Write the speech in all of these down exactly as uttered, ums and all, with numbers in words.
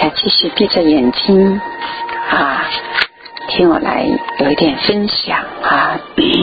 家继续闭着眼睛啊，听我来有一点分享啊。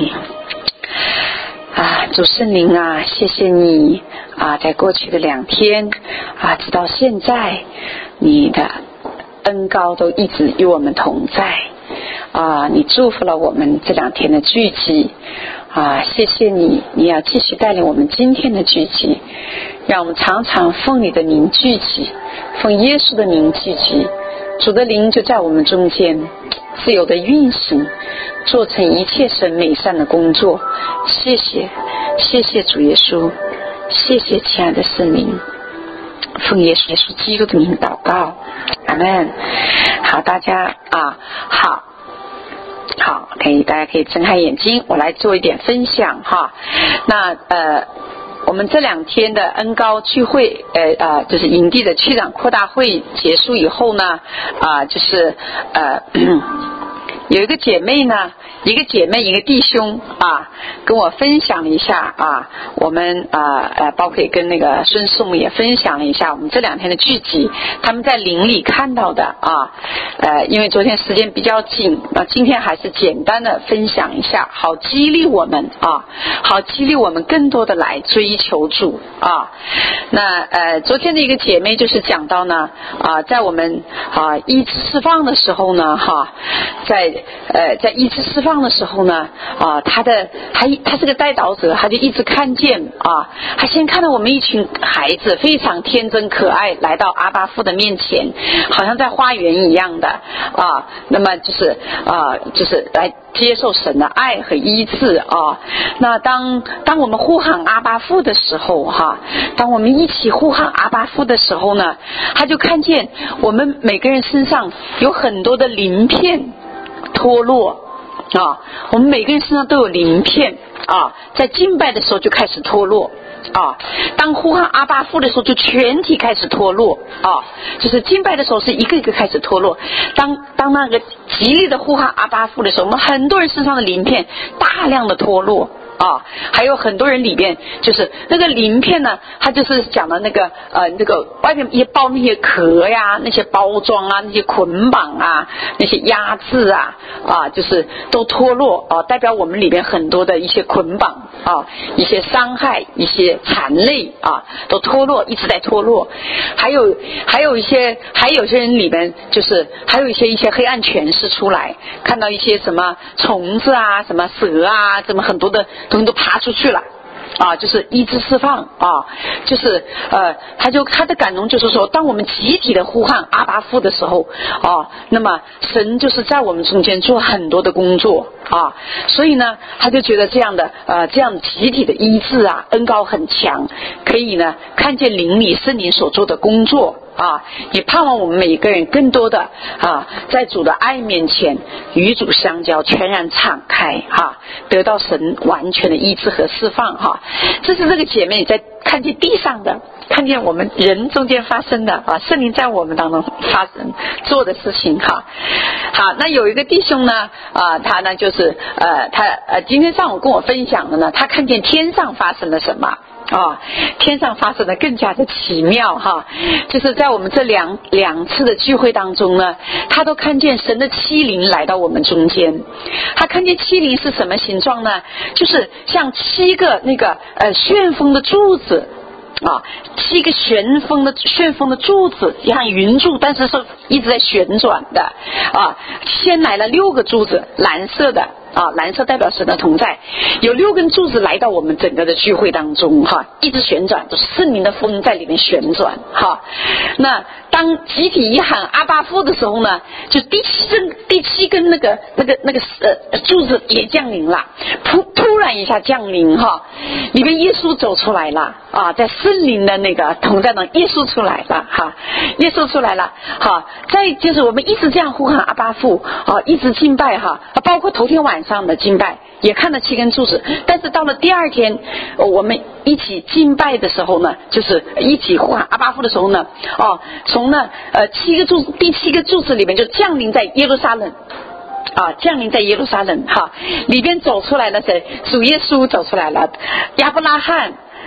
啊，主圣灵啊，谢谢你啊，在过去的两天啊，直到现在，你的恩膏都一直与我们同在啊，你祝福了我们这两天的聚集啊，谢谢你，你要继续带领我们今天的聚集，让我们常常奉你的名聚集，奉耶稣的名聚集，主的灵就在我们中间自由的运行，做成一切神美善的工作。谢谢谢谢主耶稣，谢谢亲爱的圣灵，奉耶稣耶稣基督的名祷告，阿们。好，大家啊，好好，可以，大家可以睁开眼睛，我来做一点分享哈。那呃我们这两天的恩膏聚会，呃呃，就是营地的区长扩大会结束以后呢，啊、呃，就是呃有一个姐妹呢，一个姐妹一个弟兄啊，跟我分享了一下啊，我们啊呃包括跟那个孙颂也分享了一下我们这两天的聚集，他们在灵里看到的啊，呃，因为昨天时间比较紧，那今天还是简单的分享一下，好激励我们啊，好激励我们更多的来追求主啊。那呃，昨天的一个姐妹就是讲到呢啊，在我们啊医治释放的时候呢哈、啊，在呃在医治释放的时候呢啊，他的他他是个带导者，他就一直看见啊，他先看到我们一群孩子非常天真可爱来到阿爸父的面前，好像在花园一样的啊，那么就是啊就是来接受神的爱和医治啊。那当当我们呼喊阿爸父的时候哈、啊，当我们一起呼喊阿爸父的时候呢，他就看见我们每个人身上有很多的鳞片脱落啊，我们每个人身上都有鳞片啊，在敬拜的时候就开始脱落啊，当呼喊阿爸父的时候就全体开始脱落啊，就是敬拜的时候是一个一个开始脱落，当当那个极力的呼喊阿爸父的时候，我们很多人身上的鳞片大量的脱落啊，还有很多人里边就是那个鳞片呢，它就是讲的那个呃那个外面也包那些壳呀，那些包装啊，那些捆绑啊，那些压制啊啊，就是都脱落啊，代表我们里边很多的一些捆绑啊，一些伤害，一些残累啊，都脱落，一直在脱落。还有还有一些还有些人里边就是还有一些一些黑暗权势出来，看到一些什么虫子啊，什么蛇啊，什么很多的东西都爬出去了啊，就是医治释放啊，就是呃，他就他的感动就是说，当我们集体的呼喊阿爸父的时候啊，那么神就是在我们中间做很多的工作啊，所以呢，他就觉得这样的呃这样集体的医治啊，恩膏很强，可以呢看见灵里圣灵所做的工作啊，也盼望我们每一个人更多的啊，在主的爱面前与主相交，全然敞开啊，得到神完全的医治和释放哈、啊。这是这个姐妹在看见地上的，看见我们人中间发生的啊，圣灵在我们当中发生做的事情哈、啊。好，那有一个弟兄呢啊，他呢就是呃他呃今天上午跟我分享的呢，他看见天上发生了什么。啊，天上发生的更加的奇妙哈，就是在我们这两两次的聚会当中呢，他都看见神的七灵来到我们中间。他看见七灵是什么形状呢？就是像七个那个呃旋风的柱子啊，七个旋风的旋风的柱子，像云柱，但是是一直在旋转的啊。先来了六个柱子，蓝色的。啊，蓝色代表神的同在，有六根柱子来到我们整个的聚会当中哈，一直旋转，都是圣灵的风在里面旋转哈。那当集体一喊阿爸父的时候呢，就第七根第七根那个那个那个呃柱子也降临了，突突然一下降临哈，里面耶稣走出来了啊，在圣灵的那个同在中，耶稣出来了哈，耶稣出来了哈。再就是我们一直这样呼喊阿爸父啊，一直敬拜哈，包括头天晚上的敬拜也看了七根柱子，但是到了第二天我们一起敬拜的时候呢，就是一起呼喊阿爸父的时候呢，哦，从呢呃七个柱第七个柱子里面就降临在耶路撒冷啊，降临在耶路撒冷哈，里边走出来了谁？主耶稣走出来了，亚伯拉罕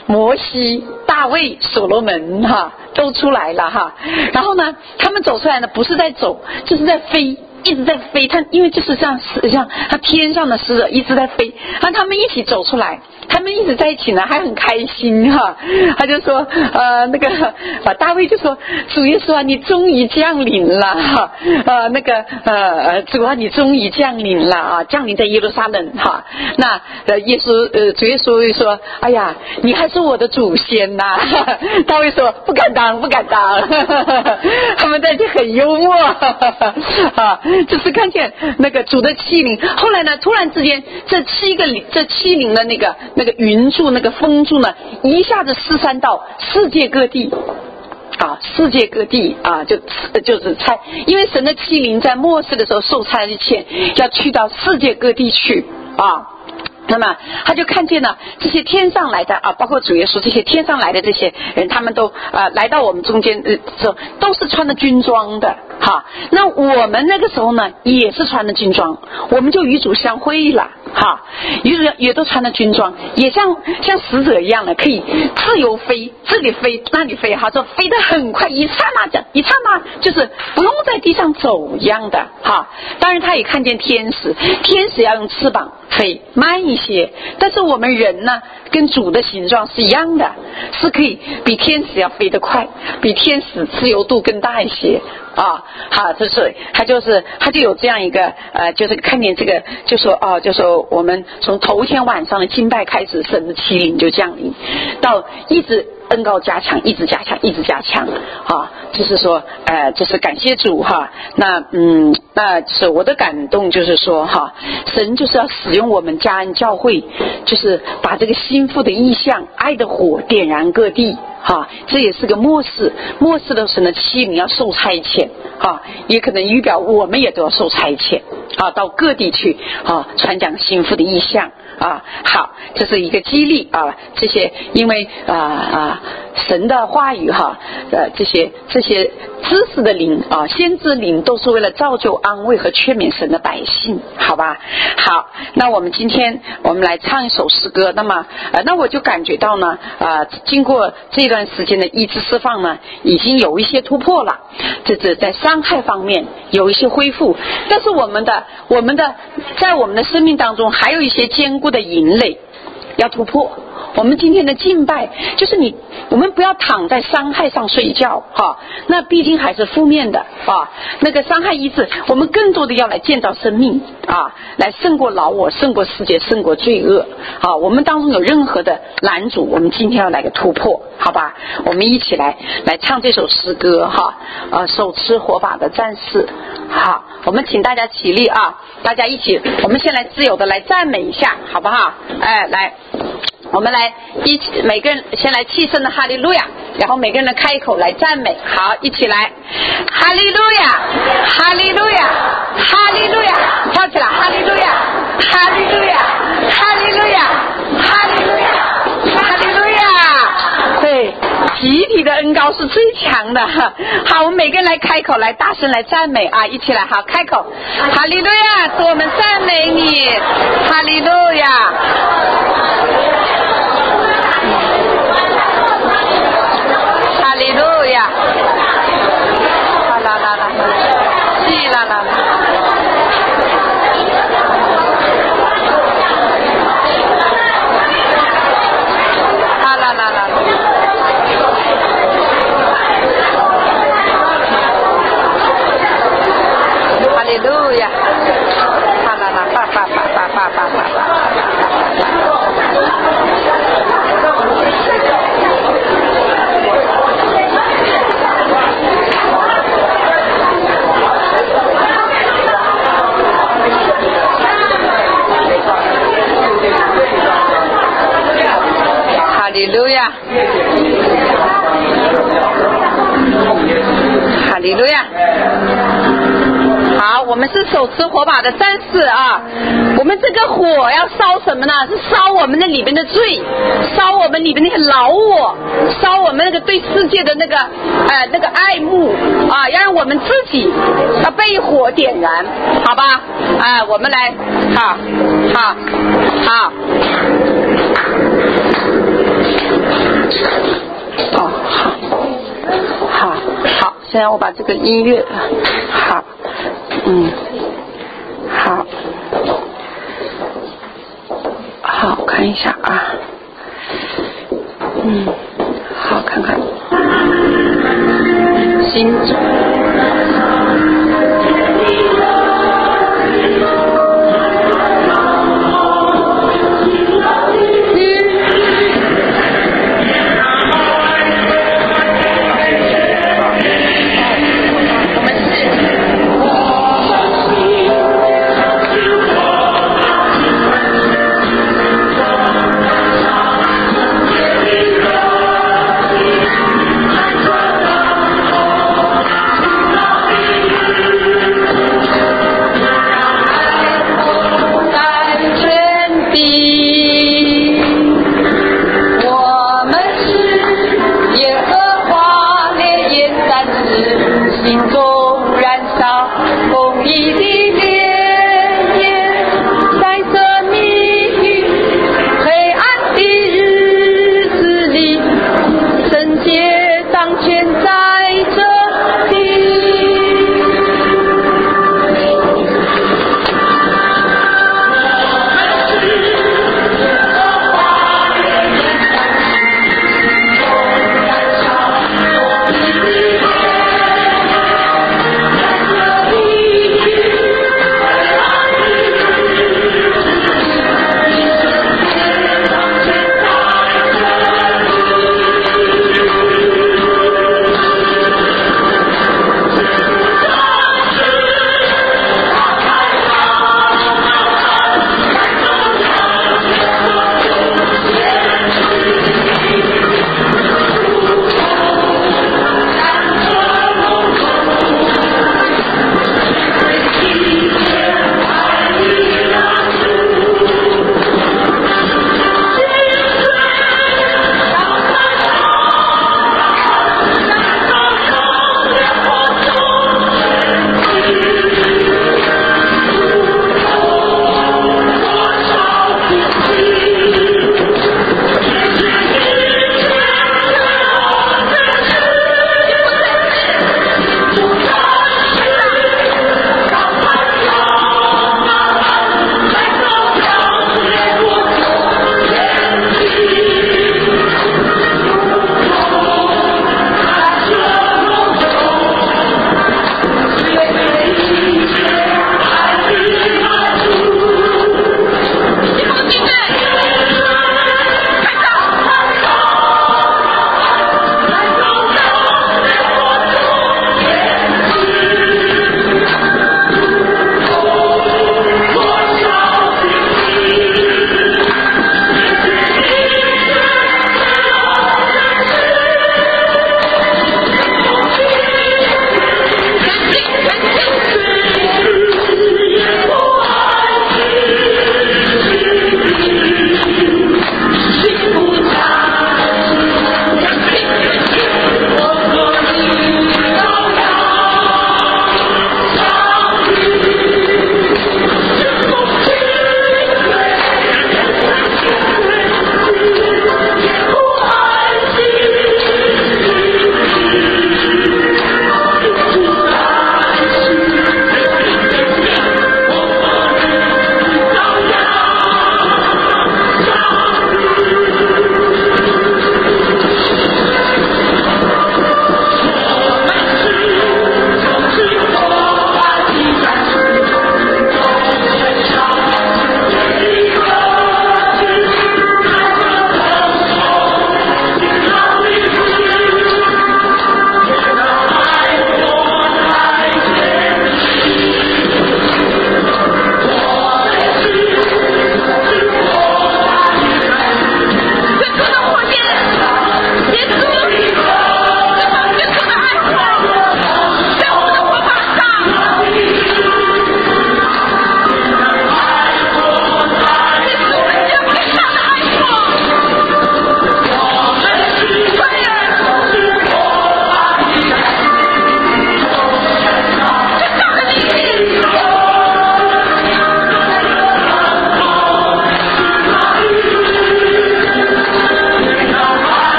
摩西、大卫、所罗门哈都出来了哈。然后呢，他们走出来呢，不是在走，就是在飞。一直在飞，他因为就是像像他天上的使者一直在飞，然后他们一起走出来，他们一直在一起呢，还很开心哈。他就说呃那个啊大卫就说主耶稣啊，你终于降临了哈，呃那个呃主啊你终于降临了啊，降临在耶路撒冷哈。那呃耶稣呃主耶稣说哎呀你还是我的祖先呐、啊，大卫说不敢当不敢当，他们在这很幽默啊。就是看见那个主的欺凌，后来呢，突然之间，这七个这欺凌的那个那个云柱、那个风柱呢，一下子四散到世界各地。啊，世界各地啊，就就是差，因为神的欺凌在末世的时候受差遣，要去到世界各地去啊。那么他就看见了这些天上来的啊，包括主耶稣这些天上来的这些人，他们都啊来到我们中间，呃，都是穿的军装的哈。那我们那个时候呢，也是穿的军装，我们就与主相会了哈，与主也都穿的军装，也像像使者一样的，可以自由飞，这里飞那里飞哈，说飞得很快，一刹那的，一刹那就是不用在地上走一样的哈。当然他也看见天使，天使要用翅膀飞慢一些，但是我们人呢跟主的形状是一样的，是可以比天使要飞得快，比天使自由度更大一些啊。好，这是他就是他就有这样一个呃，就是看见这个就说哦，就说我们从头一天晚上的敬拜开始，神的欺凌就降临，到一直恩膏加强，一直加强，一直加强啊，就是说呃，就是感谢主哈。那嗯，那是我的感动，就是说哈，神就是要使用我们嘉恩教会，就是把这个心腹的意象、爱的火点燃各地哈，这也是个末世，末世的神的欺凌要受差遣啊，也可能预表我们也都要受差遣啊，到各地去啊，传讲心腹的意象啊。好，这是一个激励啊，这些因为啊啊神的话语哈，呃这些这些知识的灵啊，先知灵都是为了造就、安慰和劝勉神的百姓，好吧？好，那我们今天我们来唱一首诗歌。那么呃，那我就感觉到呢，啊、呃，经过这段时间的医治释放呢，已经有一些突破了，这这在伤害方面有一些恢复，但是我们的我们的在我们的生命当中还有一些坚固的营垒要突破。我们今天的敬拜就是你，我们不要躺在伤害上睡觉哈，那毕竟还是负面的啊。那个伤害医治，我们更多的要来建造生命啊，来胜过老我，胜过世界，胜过罪恶啊。我们当中有任何的拦阻，我们今天要来个突破，好吧？我们一起来来唱这首诗歌哈，呃，手持火把的战士。好，我们请大家起立啊，大家一起，我们先来自由的来赞美一下，好不好？哎，来。我们来一起，每个人先来气声的哈利路亚，然后每个人的开口来赞美。好，一起来，哈利路亚，哈利路亚，哈利路亚，跳起来，哈利路亚，哈利路亚，哈利路亚，哈利路亚，哈利路亚。对，集体的恩膏是最强的。好，我们每个人来开口，来大声来赞美啊！一起来，好，开口，哈利路亚，是我们赞美你，哈利路亚。哈利路亚，啦啦啦啦，是啦啦啦，啦啦啦啦，哈利路亚，啦啦啦，叭叭叭叭叭叭叭叭。哈利路亚，哈利路亚。好，我们是手持火把的战士啊！我们这个火要烧什么呢？是烧我们那里面的罪，烧我们里面那个老我，烧我们那个对世界的那个呃那个爱慕啊，要让我们自己要被火点燃，好吧？啊、呃，我们来，好，好，好。 现在我把这个音乐，好，嗯，好，好，看一下啊，嗯，好，看看，心中。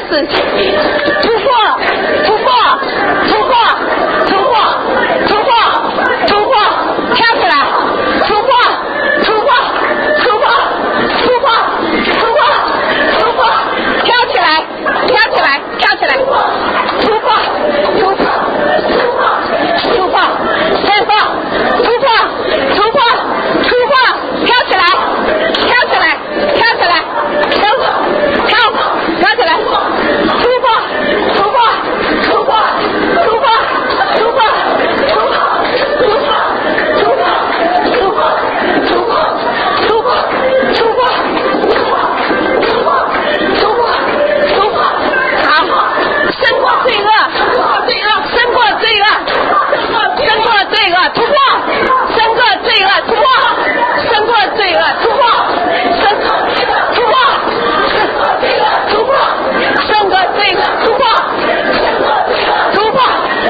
始突破，突破，突破，突破，突破，突破，跳起来，突破，突破，突破，突破，突破，突破，跳起来，跳起来，跳起来，突破，突破，突破，突破，突破，突破，突破，突破，跳起来，跳起来，跳起来，跳，跳，跳起来，突破，突破，突破，突破，突破，突破，突破，突破，突破，突破，突破，突破，突破，突破，突破，好，胜过罪恶，胜过罪恶，胜过罪恶，突破，胜过罪恶，突破，胜过罪恶，突破，胜过突破，突破，胜过罪恶，突破，突破，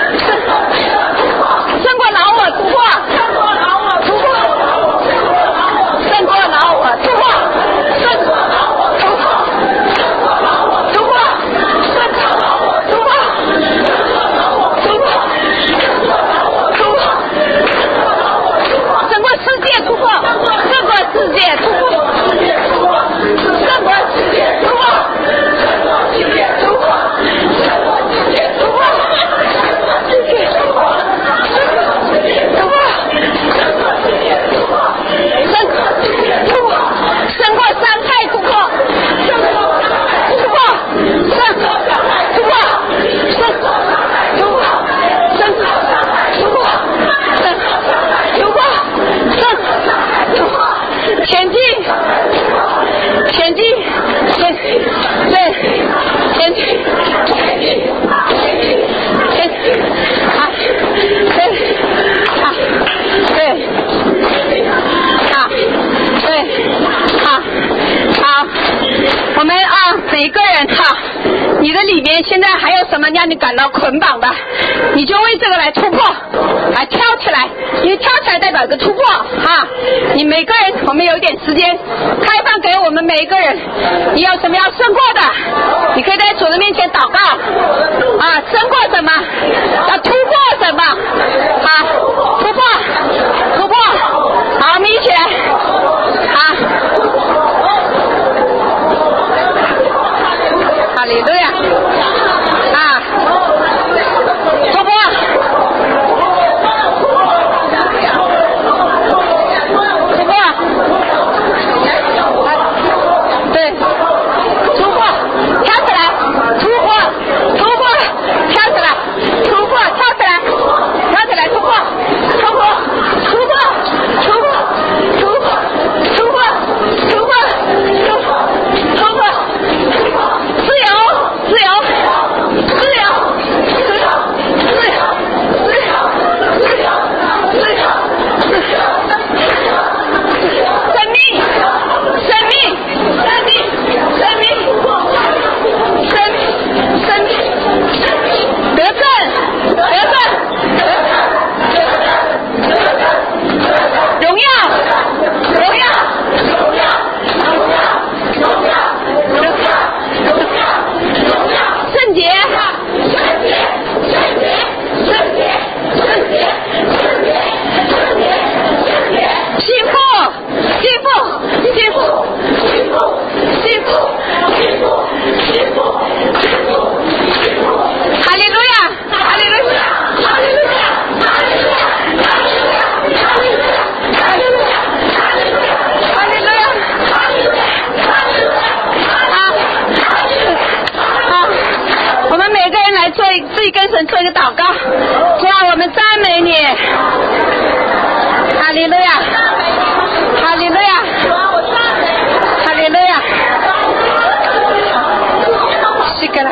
胜过老我，突破，胜过老我，突破，胜过老我，突破，胜过老我，突破，突破，胜过老我，突破，突破，胜过世界突破，胜过世界突破，胜过世界突破，胜过世界突破，胜过世界突破，胜过世界突破，胜过世界突破，胜过世界突破，胜过世界突破，胜过伤害突破，胜过伤害突破，胜过伤害突破，胜过伤害突破，胜过伤害突破，胜过伤害突破，胜过伤害突破，前进，前进，前进，对，前进，前进，前进，啊，对，啊，对，啊，对，好，好，我们啊，每一个人哈，你的里面现在还有什么让你感到捆绑的，你就为这个来突破，来跳起来，因为跳起来代表一个突破哈。你每个人，我们有一点时间开放给我们每一个人，你有什么要胜过的，你可以在主的面前祷告啊，胜过什么，要突破什么啊，突破，突破，好，我们一起来啊，哈利路亚啊，突破，突破，对，突破，跳起来，突破，突破，跳起来，突破，跳起来，跳起来，突破，突破，突破，突破，突破，突破，突破，突破，自由，自由，自由，自由，自由，自由，自由，自由，自由，生命，生命，生命，生命，生命，生命，得胜，得胜，荣耀，荣耀，荣耀，荣耀，荣耀，荣耀，荣耀，荣耀，圣洁，圣洁，圣洁，圣洁，圣洁，圣洁，圣洁，圣洁，幸福，幸福，幸福，幸福，幸福，幸福，幸福，幸福，哈利路亚，哈利路亚，哈利路亚，哈利路亚，哈利路亚，哈利路亚，哈利路亚，哈利路亚，哈利路亚，哈利路亚，哈利路亚，啊啊！我们每个人来做一自己跟神做一个祷告，主啊，我们赞美你，哈利路亚，哈利路亚，哈利路亚，是个啦。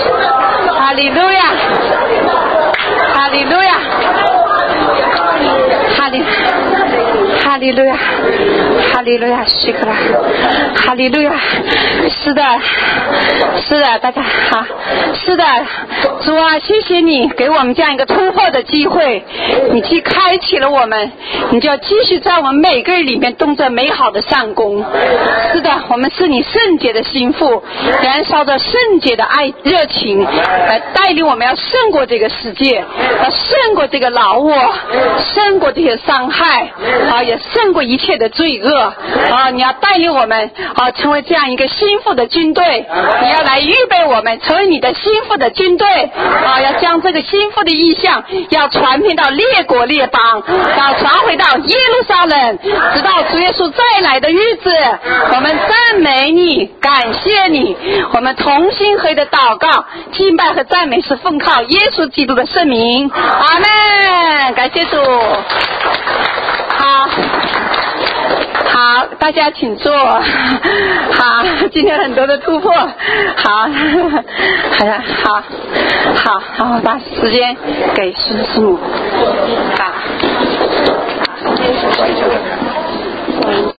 哈利路亚，哈利路亚。 利路亚，哈利路亚，西克拉，哈利路亚。是的，是的，大家好，是的，主啊，谢谢你给我们这样一个突破的机会，你既开启了我们，你就要继续在我们每个人里面动着美好的善功。是的，我们是你圣洁的心腹，燃烧着圣洁的爱热情，来带领我们要胜过这个世界，要胜过这个老我，胜过这些伤害啊，也胜过一切的罪恶啊！你要带领我们啊，成为这样一个心腹的军队，你要来预备我们成为你的心腹的军队啊！要将这个心腹的意向要传遍到列国列邦，要传回到耶路撒冷，直到主耶稣再来的日子。我们赞美你，感谢你，我们同心合意的祷告、敬拜和赞美是奉靠耶稣基督的圣名，阿们。感谢主。好，好，大家请坐。好，今天很多的突破。好，好的，好，好，好，把时间给师师母。好。